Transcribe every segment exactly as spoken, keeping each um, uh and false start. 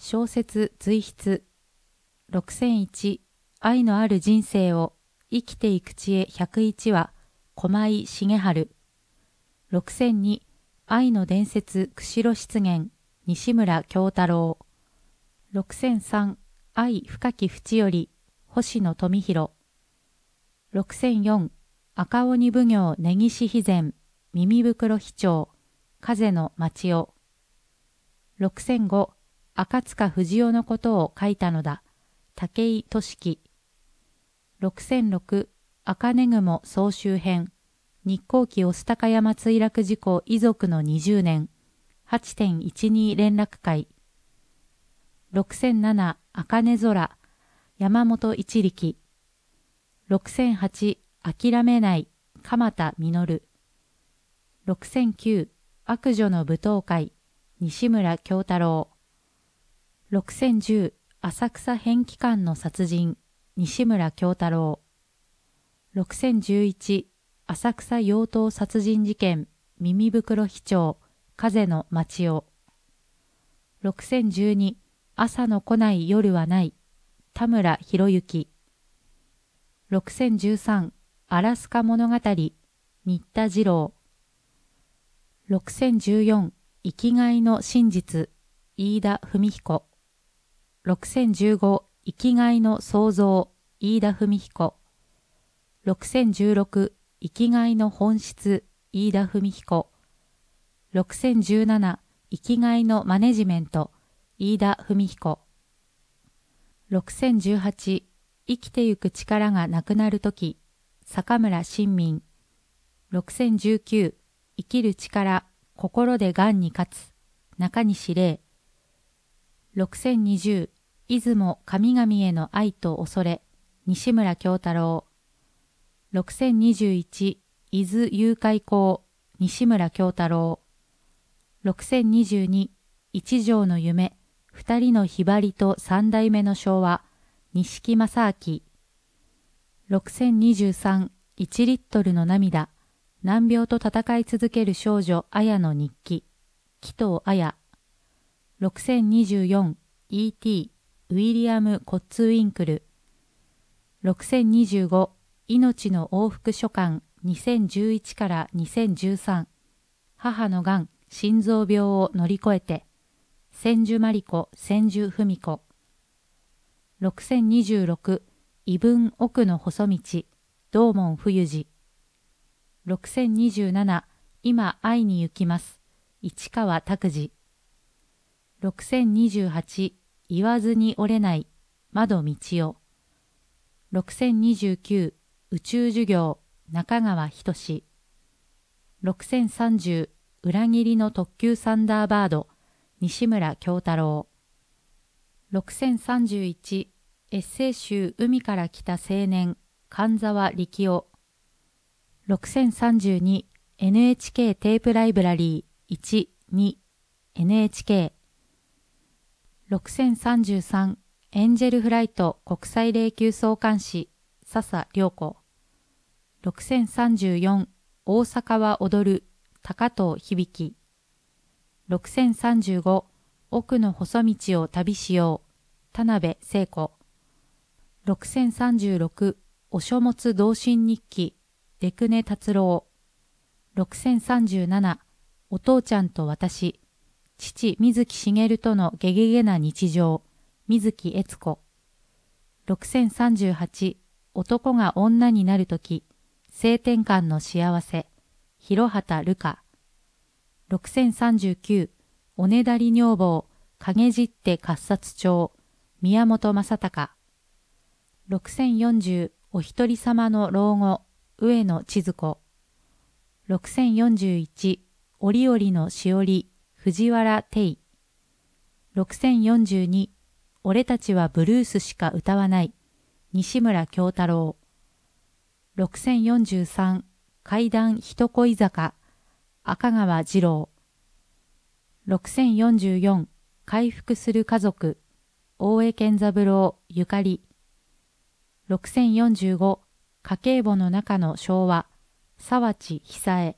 小説随筆ろくせんいち愛のある人生を生きていく知恵ひゃくいちわ駒井重治ろくせんに愛の伝説釧路湿原西村京太郎ろくせんさん愛深き淵より星野富弘ろくせんよん赤鬼奉行根岸肥前耳袋飛鳥風の町尾ろくせんご赤塚不二夫のことを書いたのだ武井俊樹ろくせんろく赤根雲総集編日航機御巣鷹山墜落事故遺族のにじゅうねん はちてんいちに 連絡会ろくせんなな赤根空山本一力ろくせんはち諦めない鎌田実ろくせんきゅう悪女の舞踏会西村京太郎ろくせんじゅう浅草返帰館の殺人西村京太郎ろくせんじゅういち浅草妖刀殺人事件耳袋飛鳥風の町尾ろくせんじゅうに朝の来ない夜はない田村博之ろくせんじゅうさんアラスカ物語新田次郎ろくせんじゅうよん生きがいの真実飯田文彦ろくせんじゅうご生きがいの創造飯田文彦ろくせんじゅうろく生きがいの本質飯田文彦ろくせんじゅうなな生きがいのマネジメント飯田文彦ろくせんじゅうはち生きてゆく力がなくなるとき坂村新民ろくせんじゅうきゅう生きる力心でがんに勝つ中西礼ろくせんにじゅう出雲神々への愛と恐れ西村京太郎ろくせんにじゅういち伊豆誘拐行西村京太郎ろくせんにじゅうに一条の夢二人のひばりと三代目の昭和錦正明ろくせんにじゅうさんいちリットルの涙難病と戦い続ける少女綾の日記紀藤綾ろくせんにじゅうよん イーティー ウィリアム・コッツウィンクルろくせんにじゅうご命の往復書簡にせんじゅういちからにせんじゅうさん母のがん心臓病を乗り越えて千住真理子千住文子ろくせんにじゅうろく異文奥の細道道門冬治ろくせんにじゅうなな今会いに行きます市川拓司ろくせんにじゅうはち言わずに折れない窓道夫ろくせんにじゅうきゅう宇宙授業中川仁ろくせんさんじゅう裏切りの特急サンダーバード西村京太郎ろくせんさんじゅういちエッセイ集海から来た青年神沢力夫ろくせんさんじゅうに エヌエイチケー テープライブラリーいち、に エヌエイチケーろくせんさんじゅうさんエンジェルフライト国際霊柩総監視笹良子ろくせんさんじゅうよん大阪は踊る高藤響ろくせんさんじゅうご奥の細道を旅しよう田辺聖子ろくせんさんじゅうろくお書物同心日記出久根達郎ろくせんさんじゅうななお父ちゃんと私父水木しげるとのゲゲゲな日常水木悦子ろくせんさんじゅうはち男が女になるとき性転換の幸せ広畑瑠香ろくせんさんじゅうきゅうおねだり女房影じって喝殺帳宮本正隆ろくせんよんじゅうお一人様の老後上野千鶴子ろくせんよんじゅういち折々のしおり藤原定ろくせんよんじゅうに俺たちはブルースしか歌わない西村京太郎ろくせんよんじゅうさん怪談人恋坂赤川次郎ろくせんよんじゅうよん回復する家族大江健三郎ゆかりろくせんよんじゅうご家計簿の中の昭和沢地久恵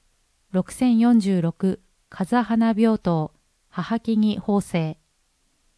ろくせんよんじゅうろく風花病棟母木木法政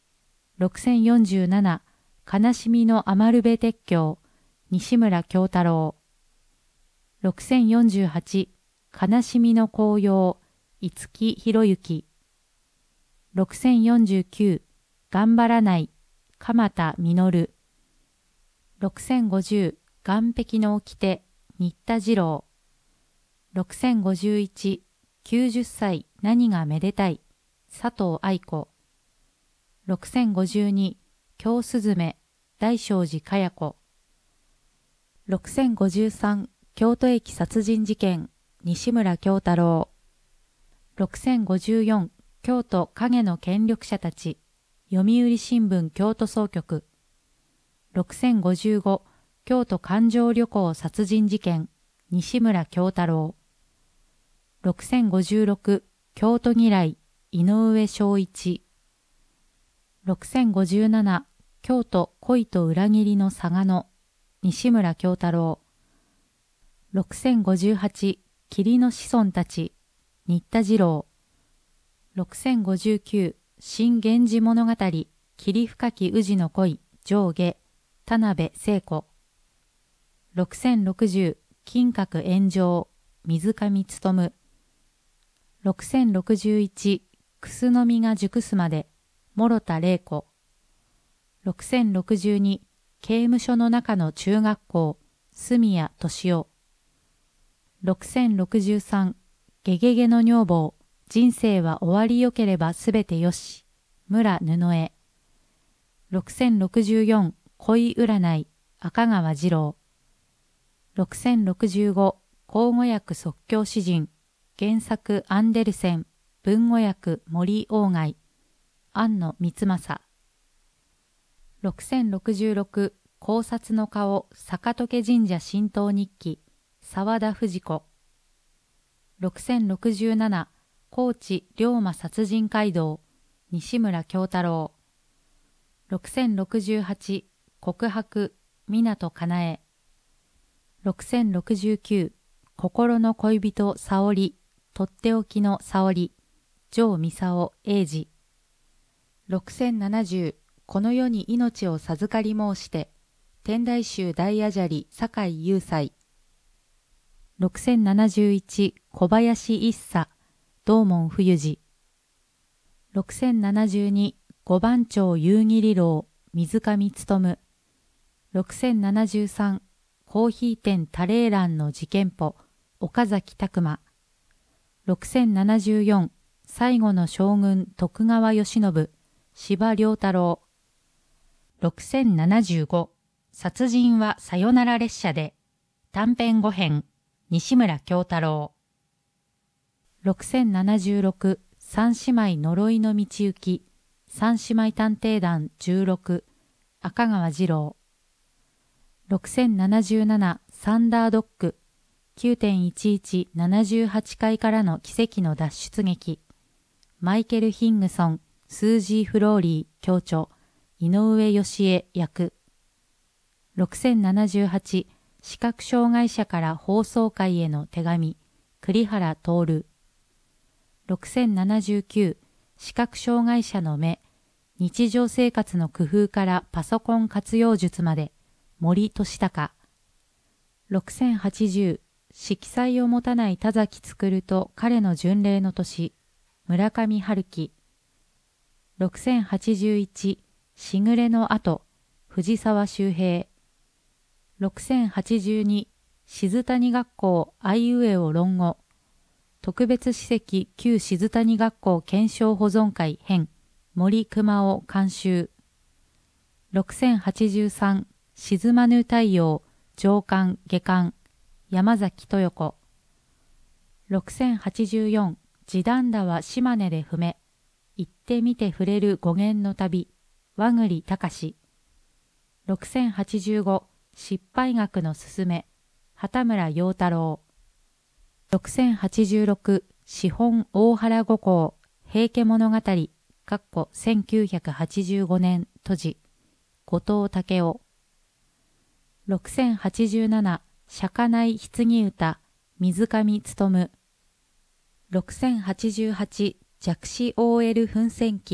ろくせんよんじゅうなな、悲しみの余部鉄橋、西村京太郎。ろくせんよんじゅうはち、悲しみの紅葉、五木ひろゆき。ろくせんよんじゅうきゅう、頑張らない、鎌田実。ろくせんごじゅう、岸壁の掟、新田次郎。ろくせんごじゅういち、きゅうじゅっさい何がめでたい、佐藤愛子。ろくせんごじゅうに、京すずめ、大正寺かや子。ろくせんごじゅうさん、京都駅殺人事件、西村京太郎。ろくせんごじゅうよん、京都影の権力者たち、読売新聞京都総局。ろくせんごじゅうご、京都環状旅行殺人事件、西村京太郎。ろくせんごじゅうろく、京都嫌い、井上正一。ろくせんごじゅうなな、京都恋と裏切りの嵯峨野、西村京太郎。ろくせんごじゅうはち、霧の子孫たち、新田次郎。ろくせんごじゅうきゅう、新源氏物語、霧深き宇治の恋、上下、田辺聖子。ろくせんろくじゅう、金閣炎上、水上勉。ろくせんろくじゅういち、楠の実が熟すまで、諸田玲子。ろくせんろくじゅうに、刑務所の中の中学校、住谷敏夫。ろくせんろくじゅうさん、ゲゲゲの女房、人生は終わりよければすべてよし、村布江。ろくせんろくじゅうよん、恋占い、赤川次郎。ろくせんろくじゅうご、口語訳即興詩人、原作アンデルセン、文語訳森鴎外、庵野光政。ろくせんろくじゅうろく、考察の顔、坂戸家神社神道日記、沢田藤子。ろくせんろくじゅうなな、高知龍馬殺人街道、西村京太郎。ろくせんろくじゅうはち、告白、湊かなえ。ろくせんろくじゅうきゅう、心の恋人沙織、とっておきの沙織、城美沙英治。ろくせんななじゅう、この世に命を授かり申して、天台宗大阿闍梨坂井雄斎。ろくせんななじゅういち、小林一茶、道門冬治。ろくせんななじゅうに、五番町夕霧楼、水上勉。ろくせんななじゅうさん、コーヒー店タレーランの事件簿、岡崎拓馬。ろくせんななじゅうよん、最後の将軍徳川慶喜、司馬遼太郎。ろくせんななじゅうご、殺人はさよなら列車で、短編ご編、西村京太郎。ろくせんななじゅうろく、三姉妹呪いの道行き、三姉妹探偵団じゅうろく、赤川次郎。ろくせんななじゅうなな、サンダードッグ、きゅうてんいちいちななじゅうはちかいからの奇跡の脱出劇、マイケル・ヒングソン、スージー・フローリー、教著、井上義恵役。ろくせんななじゅうはち、視覚障害者から放送会への手紙、栗原徹。ろくせんななじゅうきゅう、視覚障害者の目、日常生活の工夫からパソコン活用術まで、森俊孝。ろくせんはちじゅう、色彩を持たない田崎作と彼の巡礼の年、村上春樹。ろくせんはちじゅういち、しぐれの後、藤沢周平。ろくせんはちじゅうに、静谷学校あいうえお論語。特別史跡旧静谷学校検証保存会編、森熊夫監修。ろくせんはちじゅうさん、沈まぬ太陽、上巻下巻、山崎豊子。ろくせんはちじゅうよん、地団打は島根で踏め、行ってみて触れる語源の旅、和栗隆。ろくせんはちじゅうご、失敗学のすすめ、畑村陽太郎。ろくせんはちじゅうろく、資本大原五行、平家物語、かっこせんきゅうひゃくはちじゅうごねん閉じ、後藤武雄。ろくせんはちじゅうなな、釈内棺歌、水上勉。ろくせんはちじゅうはち、弱視 オーエル 奮戦記、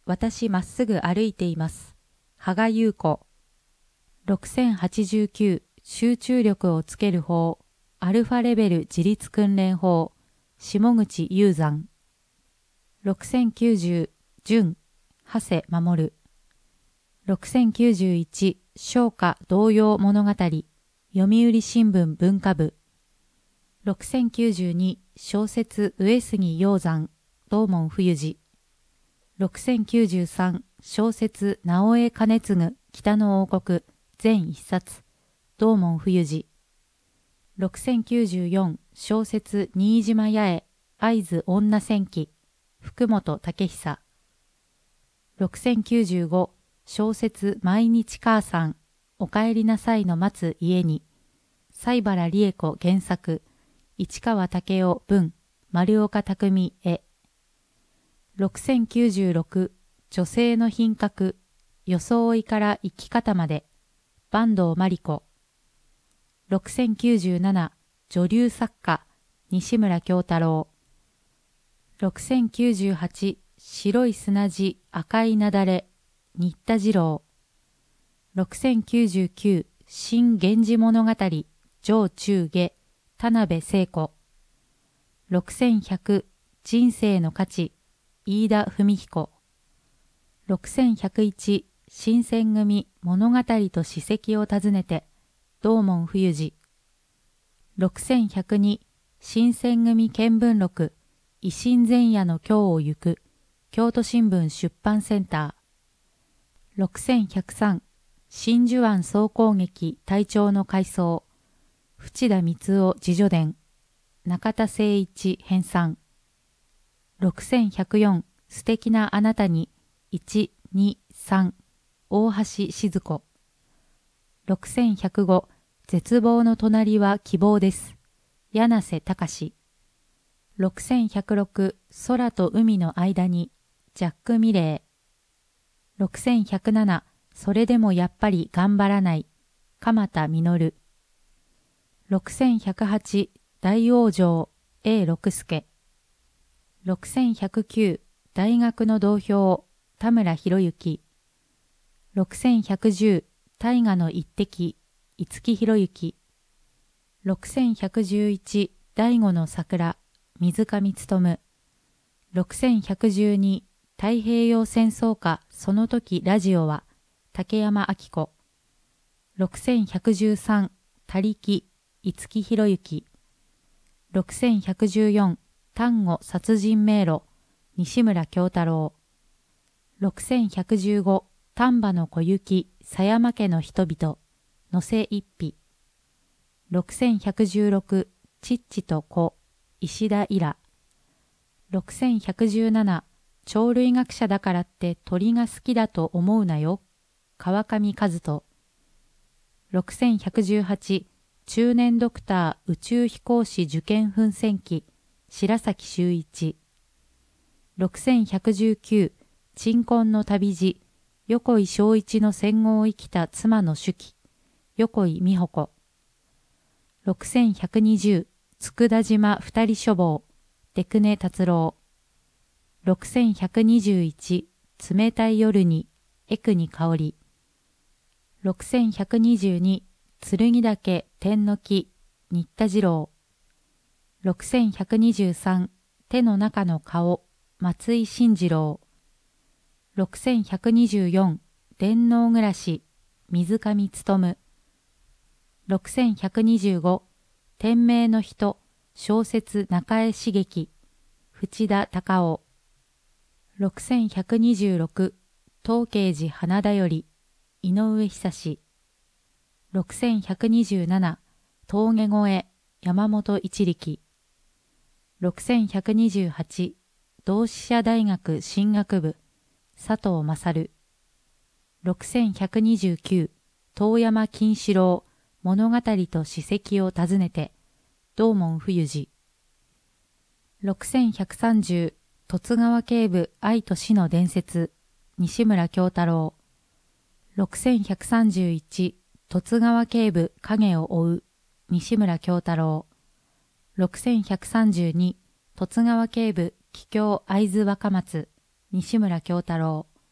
私まっすぐ歩いています。羽賀優子。ろくせんはちじゅうきゅう集中力をつける法、アルファレベル自立訓練法、下口雄山。ろくせんきゅうじゅう純、長谷守。ろくせんきゅうじゅういち唱歌童謡物語、読売新聞文化部。ろくせんきゅうじゅうに小説上杉鷹山、道門冬治。ろくせんきゅうじゅうさん小説直江兼次北の王国全一冊、道門冬治。ろくせんきゅうじゅうよん小説新島八重会津女戦記、福本武久。ろくせんきゅうじゅうご小説毎日母さん、お帰りなさいの待つ家に、西原理恵子原作、市川武雄文、丸岡匠絵。ろくせんきゅうじゅうろく女性の品格、装いから生き方まで、坂東真理子。ろくせんきゅうじゅうなな女流作家、西村京太郎。ろくせんきゅうじゅうはち白い砂地赤いなだれ、新田次郎。ろくせんきゅうじゅうきゅう新源氏物語、上中下、田辺聖子。ろくせんひゃく人生の価値、飯田文彦。ろくせんひゃくいち新選組物語と史跡を訪ねて、道門冬治。ろくせんひゃくに新選組見聞録、維新前夜の今日を行く、京都新聞出版センター。ろくせんひゃくさん真珠湾総攻撃隊長の回想、淵田光雄自叙伝、中田誠一編纂。ろくせんひゃくよん素敵なあなたにいち、に、さん大橋静子。ろくせんひゃくご絶望の隣は希望です。柳瀬隆。ろくせんひゃくろく空と海の間にジャック・ミレー。ろくせんひゃくななそれでもやっぱり頑張らない鎌田実。ろくせんひゃくはち大往生 A 六輔。ろくせんひゃくきゅう大学の同票田村博之。ろくせんひゃくじゅう大河の一滴五木博之。ろくせんひゃくじゅういち第五の桜水上勉。ろくせんひゃくじゅうに太平洋戦争下その時ラジオは竹山明子。ろくせんひゃくじゅうさん他力五木博之。ろくせんひゃくじゅうよん丹後殺人迷路西村京太郎。ろくせんひゃくじゅうご丹波の小雪狭山家の人々野瀬一匹。ろくせんひゃくじゅうろくチッチと子石田イラ。ろくせんひゃくじゅうなな鳥類学者だからって鳥が好きだと思うなよ川上和人。ろくせんひゃくじゅうはち中年ドクター宇宙飛行士受験奮戦記白崎修一。ろくせんひゃくじゅうきゅう鎮魂の旅路横井正一の戦後を生きた妻の手記横井美穂子。ろくせんひゃくにじゅう佃島二人書房出久根達郎。ろくせんひゃくにじゅういち冷たい夜に江国香織。ろくせんひゃくにじゅうに剣岳天の木新田次郎。ろくせんひゃくにじゅうさん手の中の顔松井慎次郎。ろくせんひゃくにじゅうよん電脳暮らし水上勉。ろくせんひゃくにじゅうご天命の人小説中江茂樹淵田隆夫。ろくせんひゃくにじゅうろく東慶寺花だより井上久志。ろくせんひゃくにじゅうなな峠越え山本一力。ろくせんひゃくにじゅうはち同志社大学進学部佐藤勝。ろくせんひゃくにじゅうきゅう遠山金四郎物語と史跡を訪ねて道門冬治。ろくせんひゃくさんじゅう十津川警部愛と死の伝説西村京太郎。ろくせんひゃくさんじゅういち十津川警部影を追う西村京太郎。ろくせんひゃくさんじゅうに十津川警部帰郷会津若松西村京太郎。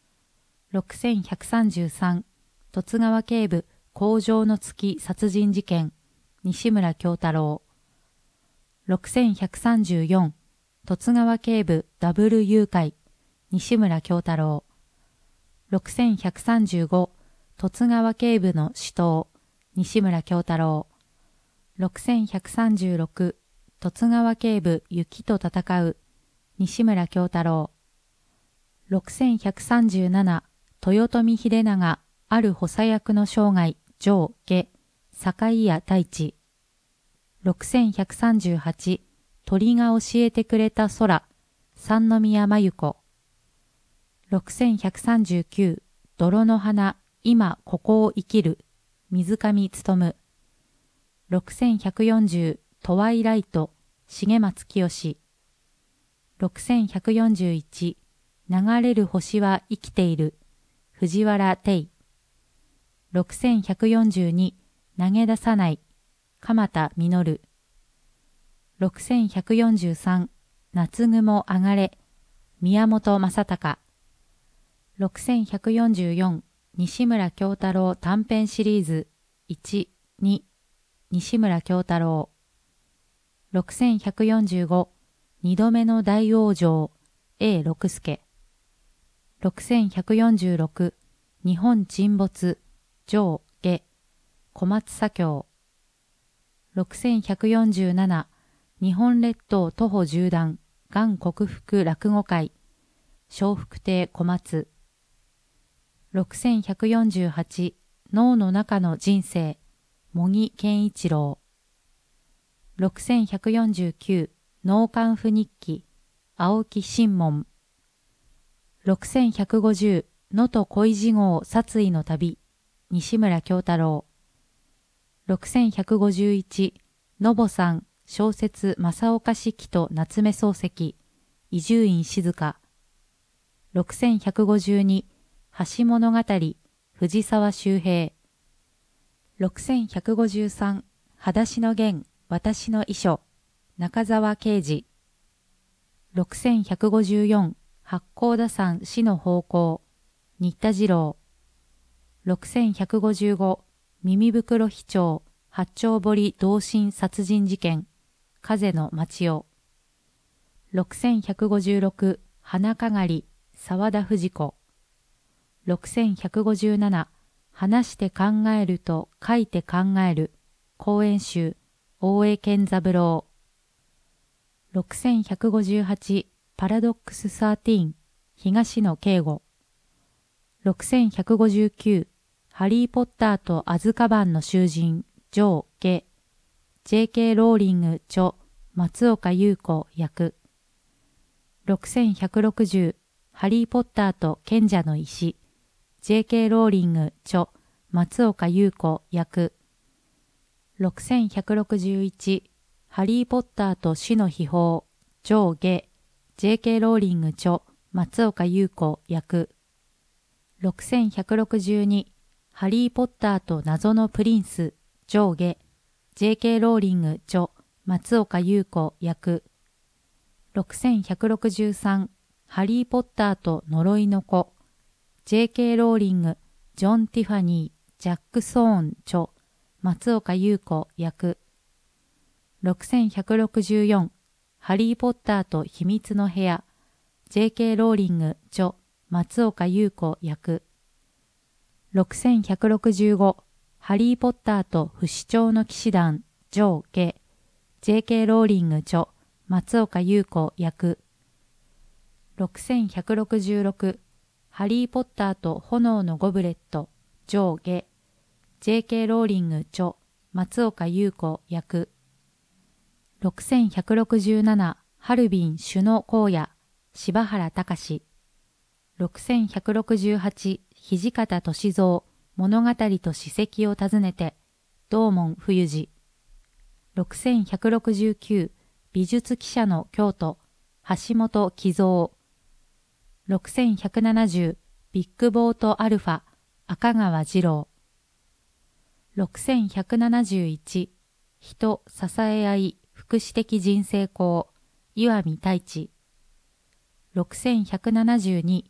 ろくせんひゃくさんじゅうさん、十津川警部工場の月殺人事件、西村京太郎。ろくせんひゃくさんじゅうよん、十津川警部ダブル誘拐、西村京太郎。ろくせんひゃくさんじゅうご、十津川警部の死闘、西村京太郎。ろくせんひゃくさんじゅうろく、十津川警部雪と戦う、西村京太郎。ろくせんひゃくさんじゅうなな、豊臣秀長、ある補佐役の生涯、上下、坂井谷太一。ろくせんひゃくさんじゅうはち、鳥が教えてくれた空、三宮真由子。ろくせんひゃくさんじゅうきゅう、泥の花、今ここを生きる、水上勉。ろくせんひゃくよんじゅう、トワイライト、重松清。ろくせんひゃくよんじゅういち、流れる星は生きている、藤原定。ろくせんひゃくよんじゅうに、投げ出さない、鎌田実。ろくせんひゃくよんじゅうさん、夏雲上がれ、宮本正隆。ろくせんひゃくよんじゅうよん、西村京太郎短編シリーズいち、に、西村京太郎。ろくせんひゃくよんじゅうご、二度目の大往生、A 六輔。ろくせんひゃくよんじゅうろく、日本沈没、上下、小松左京。ろくせんひゃくよんじゅうなな、日本列島徒歩縦断、がん克服落語会、笑福亭小松。ろくせんひゃくよんじゅうはち、脳の中の人生、茂木健一郎。ろくせんひゃくよんじゅうきゅう、脳幹府日記、青木新門。ろくせんひゃくごじゅう、能登恋路号殺意の旅、西村京太郎。ろくせんひゃくごじゅういち、のぼさん小説正岡子規と夏目漱石、伊集院静香。ろくせんひゃくごじゅうに、橋物語、藤沢周平。ろくせんひゃくごじゅうさん、裸足の弦、私の遺書、中沢啓治。ろくせんひゃくごじゅうよん、八甲田山死の方向、新田次郎。ろくせんひゃくごじゅうご、耳袋飛鳥、八丁堀同心殺人事件、風の町夫。ろくせんひゃくごじゅうろく、花かがり、沢田藤子。ろくせんひゃくごじゅうなな、話して考えると書いて考える、講演集、大江健三郎。ろくせんひゃくごじゅうはち、パラドックスじゅうさん、東野圭吾。ろくせんひゃくごじゅうきゅう、ハリーポッターとアズカバンの囚人、上下、ジェーケー ローリング著、松岡優子役。ろくせんひゃくろくじゅう、ハリーポッターと賢者の石、ジェーケー ローリング著、松岡優子役。ろくせんひゃくろくじゅういち、ハリーポッターと死の秘宝、上下、ジェーケー ローリング著、松岡優子役。ろくせんひゃくろくじゅうに、ハリーポッターと謎のプリンス、上下、ジェーケー ローリング著、松岡優子役。ろくせんひゃくろくじゅうさん、ハリーポッターと呪いの子、ジェーケー ローリング、ジョン・ティファニー、ジャック・ソーン著、松岡優子役。ろくせんひゃくろくじゅうよん、ハリーポッターと秘密の部屋、ジェーケー ローリング著、松岡優子役。ろくせんひゃくろくじゅうご、ハリーポッターと不死鳥の騎士団、上下、ジェーケー ローリング著、松岡優子役。ろくせんひゃくろくじゅうろく、ハリーポッターと炎のゴブレット、上下、ジェーケー ローリング著、松岡優子役。ろくせんひゃくろくじゅうなな、ハルビン朱の荒野、柴原隆。ろくせんひゃくろくじゅうはち、土方歳三、物語と史跡を訪ねて、道門冬治。ろくせんひゃくろくじゅうきゅう、美術記者の京都、橋本喜三。ろくせんひゃくななじゅう、ビッグボートアルファ、赤川次郎。ろくせんひゃくななじゅういち、人支え合い福祉的人生校、岩見太一。ろくせんひゃくななじゅうに、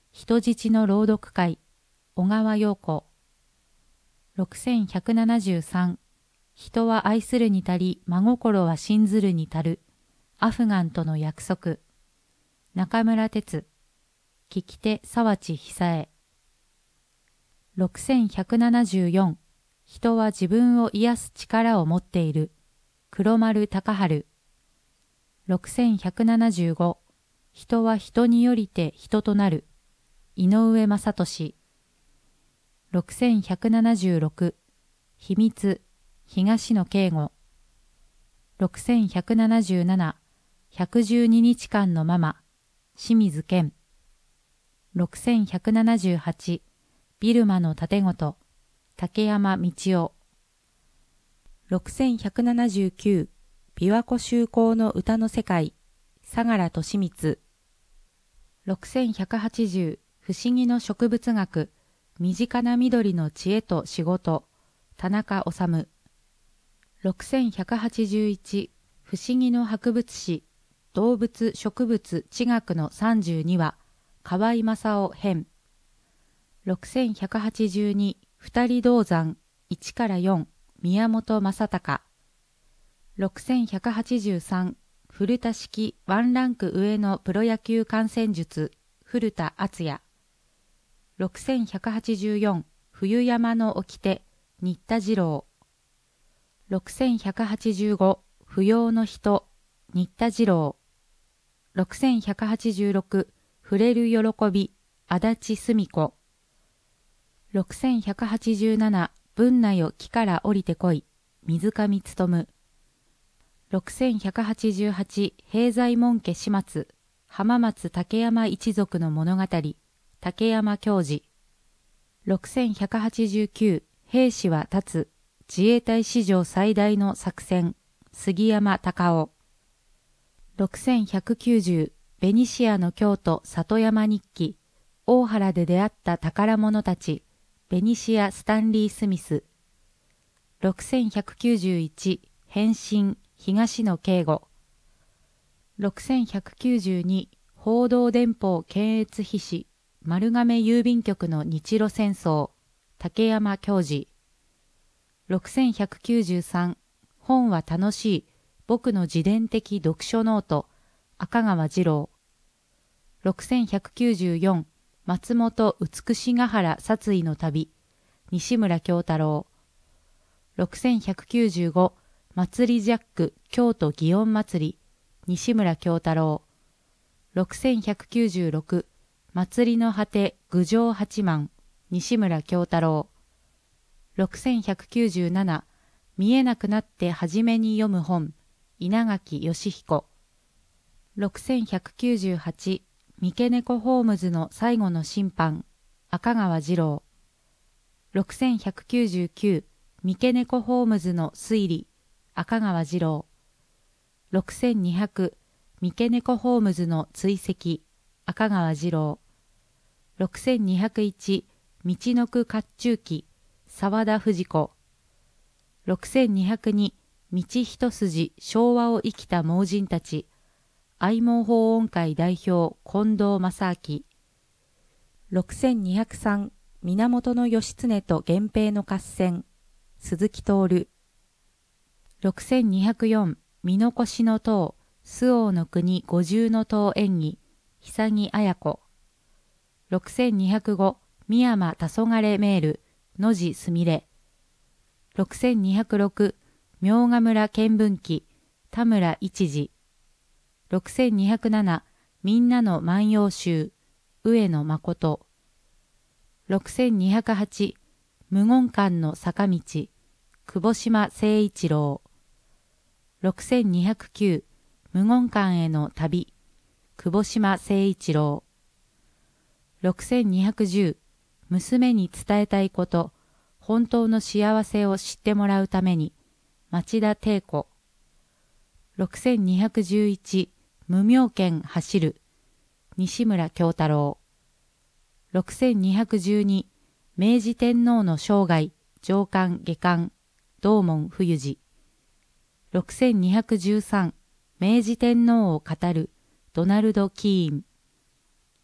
人質の朗読会、小川陽子。ろくせんひゃくななじゅうさん、人は愛するに足り、真心は信ずるに足る。アフガンとの約束。中村哲。聞き手沢地久恵。ろくせんひゃくななじゅうよん、人は自分を癒す力を持っている。黒丸隆治。ろくせんひゃくななじゅうご、人は人によりて人となる。井上正俊。ろくせんひゃくななじゅうろく、秘密、東野圭吾。ろくせんひゃくななじゅうなな、ひゃくじゅうににちかんのママ、清水健。ろくせんひゃくななじゅうはち、ビルマの盾事、竹山道夫。ろくせんひゃくななじゅうきゅう、琵琶湖修好の歌の世界、相良利光。ろくせんひゃくはちじゅう、不思議の植物学、身近な緑の知恵と仕事、田中治。ろくせんひゃくはちじゅういち、不思議の博物誌、動物植物地学のさんじゅうにわ、河合正夫編。ろくせんひゃくはちじゅうに、二人銅山、いちからよん、宮本正隆。ろくせんひゃくはちじゅうさん、古田式ワンランク上のプロ野球観戦術、古田敦也。ろくせんひゃくはちじゅうよん、冬山の掟、新田次郎。ろくせんひゃくはちじゅうご、不要の人、新田次郎。ろくせんひゃくはちじゅうろく、触れる喜び、足立澄子。ろくせんひゃくはちじゅうなな、文なよ木から降りてこい、水上勉。ろくせんひゃくはちじゅうはち、平左衛門家始末、浜松竹山一族の物語、竹山教授。ろくせんひゃくはちじゅうきゅう、兵士は立つ、自衛隊史上最大の作戦、杉山隆夫。ろくせんひゃくきゅうじゅう、ベニシアの京都里山日記、大原で出会った宝物たち、ベニシア・スタンリー・スミス。ろくせんひゃくきゅうじゅういち、変身、東野圭吾。ろくせんひゃくきゅうじゅうに、報道電報検閲筆誌、丸亀郵便局の日露戦争、竹山教授。ろくせんひゃくきゅうじゅうさん、本は楽しい、僕の自伝的読書ノート、赤川次郎。ろくせんひゃくきゅうじゅうよん、松本美しが原殺意の旅、西村京太郎。ろくせんひゃくきゅうじゅうご、祭りジャック京都祇園祭り、西村京太郎。ろくせんひゃくきゅうじゅうろく、祭りの果て郡上八幡、西村京太郎。ろくせんひゃくきゅうじゅうなな、見えなくなってはじめに読む本、稲垣義彦。ろくせんひゃくきゅうじゅうはち、三毛猫ホームズの最後の審判、赤川次郎。ろくせんひゃくきゅうじゅうきゅう、三毛猫ホームズの推理、赤川次郎。ろくせんにひゃく、三毛猫ホームズの追跡、赤川次郎。ろくせんにひゃくいち、道のく甲冑記、沢田藤子。ろくせんにひゃくに、道一筋昭和を生きた盲人たち、愛盲法音会代表近藤正明。ろくせんにひゃくさん、源義経と源平の合戦、鈴木徹。ろくせんにひゃくよん、見残しの塔、周防の国五重塔演技、久木綾子。ろくせんにひゃくご、深山黄昏メール、野地すみれ。ろくせんにひゃくろく、明賀村見聞記、田村一次。ろくせんにひゃくなな、みんなの万葉集、上野誠。ろくせんにひゃくはち、無言館の坂道、久保島誠一郎。ろくせんにひゃくきゅう、無言館への旅、久保島誠一郎。ろくせんにひゃくじゅう、娘に伝えたいこと、本当の幸せを知ってもらうために、町田貞子。ろくせんにひゃくじゅういち、無名剣走る、西村京太郎。ろくせんにひゃくじゅうに、明治天皇の生涯、上巻下巻、道門冬治。ろくせんにひゃくじゅうさん、明治天皇を語る、ドナルド・キーン。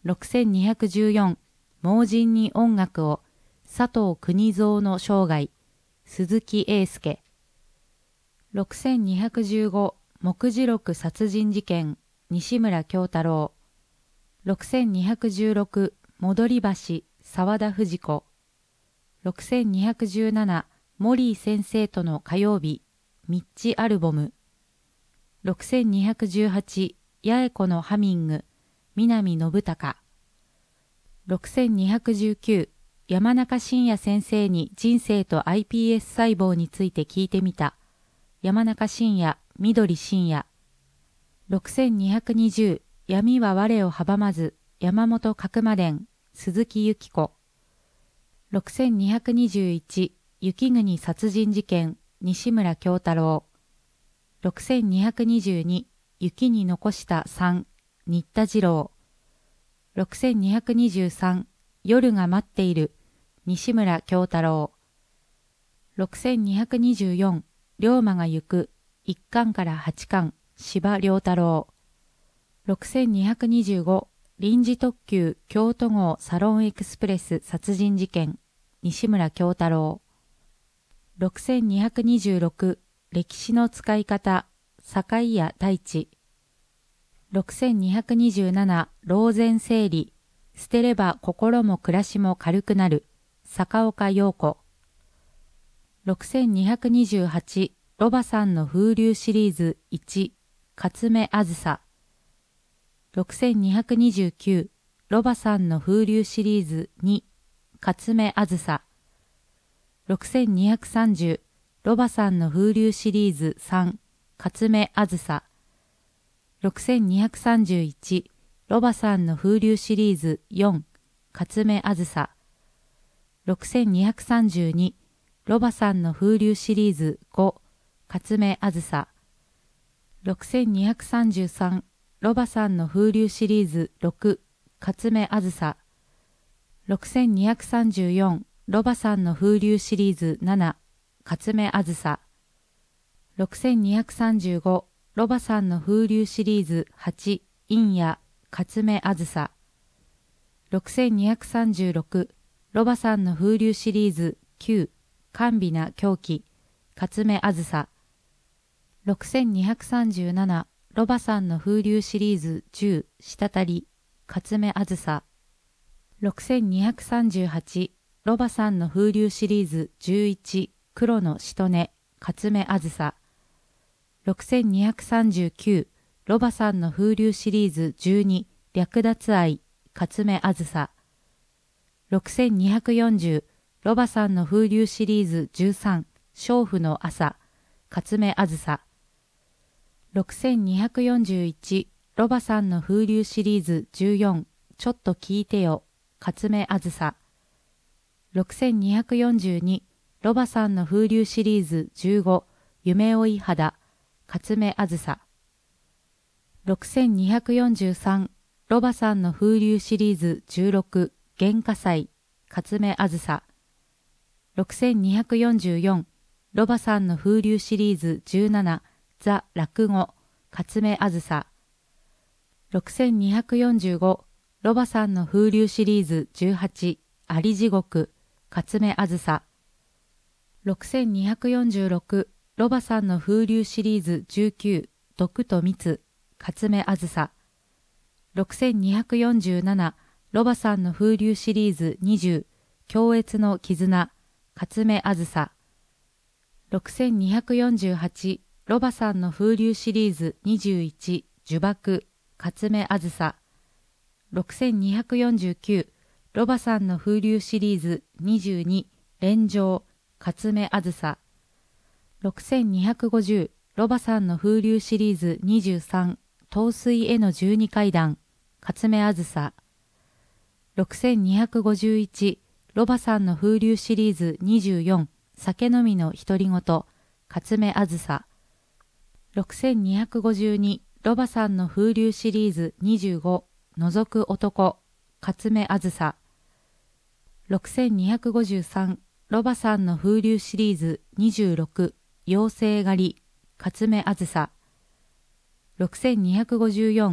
ろくせんにひゃくじゅうよん、盲人に音楽を、佐藤国蔵の生涯、鈴木英介。ろくせんにひゃくじゅうご、目次録殺人事件、西村京太郎。ろくせんにひゃくじゅうろく、戻り橋、沢田藤子。ろくせんにひゃくじゅうなな、モリー先生との火曜日、ミッチアルボム。ろくせんにひゃくじゅうはち、八重子のハミング、南信孝。ろくせんにひゃくじゅうきゅう、山中伸也先生に人生と アイピーエス 細胞について聞いてみた。山中伸也、緑伸也。ろくせんにひゃくにじゅう、闇は我を阻まず、山本角馬伝、鈴木由紀子。ろくせんにひゃくにじゅういち、雪国殺人事件、西村京太郎。ろくせんにひゃくにじゅうに、雪に残したさん、新田次郎。ろくせんにひゃくにじゅうさん、夜が待っている、西村京太郎。ろくせんにひゃくにじゅうよん、龍馬が行く、いっかんからはちかん、司馬遼太郎。ろくせんにひゃくにじゅうご、臨時特急京都号サロンエクスプレス殺人事件、西村京太郎。ろくせんにひゃくにじゅうろく、歴史の使い方、坂井谷太一。ろくせんにひゃくにじゅうなな、老前整理、捨てれば心も暮らしも軽くなる、坂岡陽子。ろくせんにひゃくにじゅうはち、ロバさんの風流シリーズいち、勝目あずさ。ろくせんにひゃくにじゅうきゅう、ロバさんの風流シリーズに、勝目あずさ。ろくせんにひゃくさんじゅう、ロバさんの風流シリーズさん、勝目あずさ。ろくせんにひゃくさんじゅういち、ロバさんの風流シリーズよん、勝目あずさ。ろくせんにひゃくさんじゅうに、ロバさんの風流シリーズご、勝目あずさ。ろくせんにひゃくさんじゅうさん、ロバさんの風流シリーズろく、勝目あずさ。ろくせんにひゃくさんじゅうよん、ロバさんの風流シリーズなな、勝目あずさ。ろくせんにひゃくさんじゅうご、ロバさんの風流シリーズはち、陰夜、勝目あずさ。ろくせんにひゃくさんじゅうろく、ロバさんの風流シリーズきゅう、甘美な狂気、勝目あずさ。ろくせんにひゃくさんじゅうなな、ロバさんの風流シリーズじゅう、滴り、勝目あずさ。ろくせんにひゃくさんじゅうはち、ロバさんの風流シリーズじゅういち、黒のしとね、勝目あずさ。ろくせんにひゃくさんじゅうきゅう、ロバさんの風流シリーズじゅうに、略奪愛、勝目あずさ。ろくせんにひゃくよんじゅう、ロバさんの風流シリーズじゅうさん、娼婦の朝、勝目あずさ。ろくせんにひゃくよんじゅういち、ロバさんの風流シリーズじゅうよん、ちょっと聞いてよ、勝目あずさ。ろくせんにひゃくよんじゅうに、ロバさんの風流シリーズじゅうご、夢追い肌、勝目あずさ。ろくせんにひゃくよんじゅうさん、ロバさんの風流シリーズじゅうろく、原火祭、勝目あずさ。ろくせんにひゃくよんじゅうよん、ロバさんの風流シリーズじゅうなな、ザ・落語、勝目あずさ。ろくせんにひゃくよんじゅうご、ロバさんの風流シリーズじゅうはち、あり地獄、勝目あずさ。ろくせんにひゃくよんじゅうろく、ロバさんの風流シリーズじゅうきゅう、毒と蜜、勝目あずさ。ろくせんにひゃくよんじゅうなな、ロバさんの風流シリーズにじゅう、強越の絆、勝目あずさ。ろくせんにひゃくよんじゅうはち、ロバさんの風流シリーズにじゅういち、呪縛、勝目あずさ。ろくせんにひゃくよんじゅうきゅう、ロバさんの風流シリーズにじゅうに、連城、勝目あずさ。ろくせんにひゃくごじゅう、ロバさんの風流シリーズにじゅうさん、東水への十二階段、勝目あずさ。ろくせんにひゃくごじゅういち、ロバさんの風流シリーズにじゅうよん、酒飲みの独り言、勝目あずさ。ろくせんにひゃくごじゅうに、ロバさんの風流シリーズにじゅうご、覗く男、勝目あずさ。ろくせんにひゃくごじゅうさん、ロバさんの風流シリーズにじゅうろく、妖精狩り、勝目あずさ。ろくせんにひゃくごじゅうよん、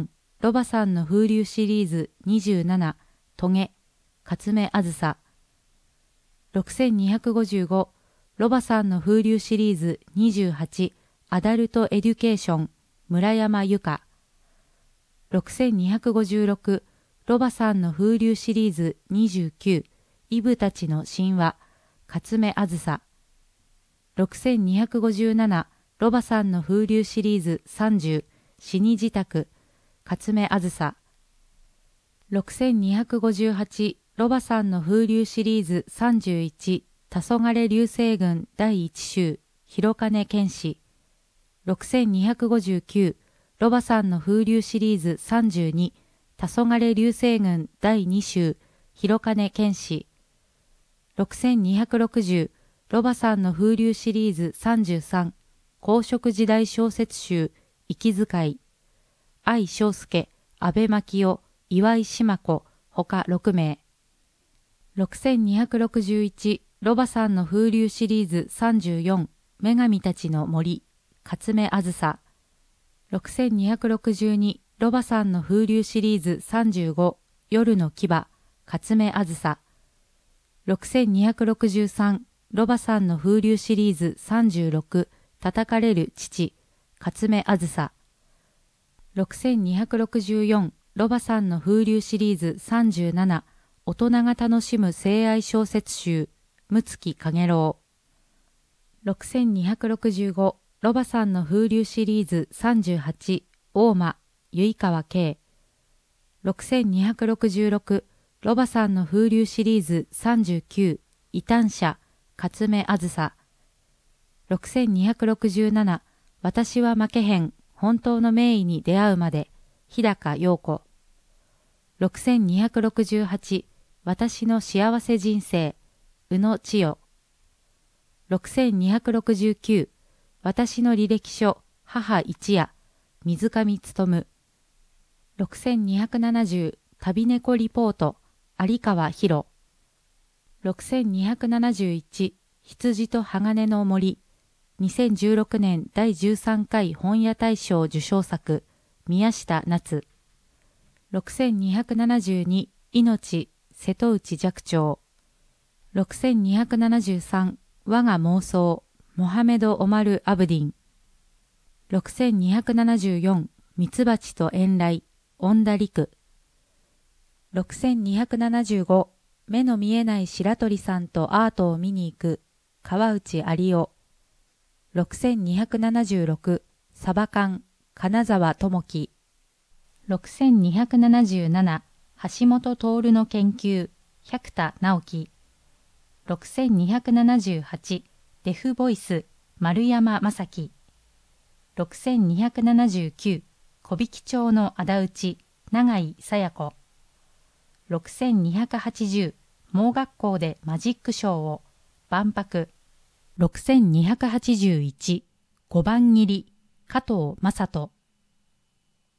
ロバさんの風流シリーズにじゅうなな、トゲ、勝目あずさ。ろくせんにひゃくごじゅうご、ロバさんの風流シリーズにじゅうはち、アダルトエデュケーション、村山由佳。ろくせんにひゃくごじゅうろく、ロバさんの風流シリーズにじゅうきゅう、イブたちの神話、勝目あずさ。ろくせんにひゃくごじゅうなな、ロバさんの風流シリーズさんじゅう、死に自宅、勝目あずさ。ろくせんにひゃくごじゅうはち、ロバさんの風流シリーズさんじゅういち、黄昏流星群だいいち集、広金健志。ろくせんにひゃくごじゅうきゅう、ロバさんの風流シリーズさんじゅうに、黄昏流星群だいに集、広金健志。ろくせんにひゃくろくじゅう、ロバさんの風流シリーズさんじゅうさん、公職時代小説集、息遣い。愛昌介、安倍牧夫、岩井島子、他ろくめい。ろくせんにひゃくろくじゅういち、ロバさんの風流シリーズさんじゅうよん、女神たちの森、勝目あずさ。ろくせんにひゃくろくじゅうに、ロバさんの風流シリーズさんじゅうご、夜の牙、勝目あずさ。ろくせんにひゃくろくじゅうさん、ロバさんの風流シリーズさんじゅうろく、叩かれる父、勝目あずさ。ろくせんにひゃくろくじゅうよん、ロバさんの風流シリーズさんじゅうなな、大人が楽しむ性愛小説集、六月陽郎。ろくせんにひゃくろくじゅうご、ロバさんの風流シリーズさんじゅうはち、大間、結川慶。ろくせんにひゃくろくじゅうろく、ロバさんの風流シリーズさんじゅうきゅう、異端者、勝目あずさ。ろくせんにひゃくろくじゅうなな、私は負けへん、本当の名医に出会うまで、日高陽子。ろくせんにひゃくろくじゅうはち、私の幸せ人生、宇野千代。ろくせんにひゃくろくじゅうきゅう、私の履歴書、母一夜、水上勉。ろくせんにひゃくななじゅう、旅猫リポート、有川博。ろくせんにひゃくななじゅういち、羊と鋼の森。にせんじゅうろくねんだいじゅうさんかい本屋大賞受賞作、宮下夏。ろくせんにひゃくななじゅうに、命、瀬戸内寂聴。ろくせんにひゃくななじゅうさん、我が妄想、モハメド・オマル・アブディン。ろくせんにひゃくななじゅうよん、ミツバチと遠雷、恩田陸。ろくせんにひゃくななじゅうご、目の見えない白鳥さんとアートを見に行く、川内有夫。ろくせんにひゃくななじゅうろく、サバ缶、金沢智樹。ろくせんにひゃくななじゅうなな、橋本徹の研究、百田直樹。ろくせんにひゃくななじゅうはち、デフボイス、丸山正樹。ろくせんにひゃくななじゅうきゅう、小引町の仇討ち、永井紗耶子。ろくせんにひゃくはちじゅう、盲学校でマジックショーを、万博。ろくせんにひゃくはちじゅういち、ごばん切り、加藤正人。